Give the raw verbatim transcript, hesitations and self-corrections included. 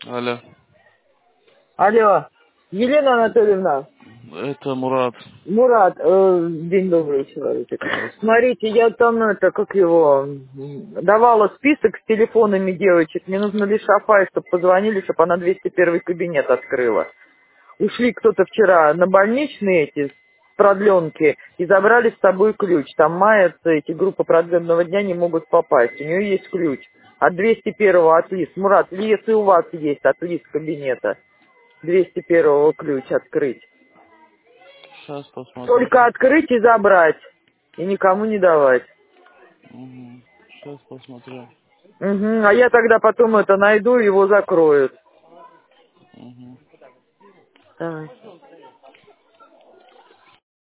Алло. Алло, Елена Анатольевна, Это Мурат. Мурат, э, день добрый, человечек. Здравствуйте. Смотрите, я там, это, как его, м, давала список с телефонами девочек. Мне нужно лишь Афай, чтобы позвонили, чтобы она двести первый кабинет открыла. Ушли кто-то вчера на больничные эти продленки и забрали с собой ключ. Там маются эти группы продленного дня, не могут попасть. У нее есть ключ. От двести первого отлист. Мурат, если у вас есть отлист кабинета, двести первого ключ открыть. Сейчас посмотрю. Только открыть и забрать. И никому не давать. Угу. Сейчас посмотрю. Угу. А я тогда потом это найду, его закроют. Угу. Давай.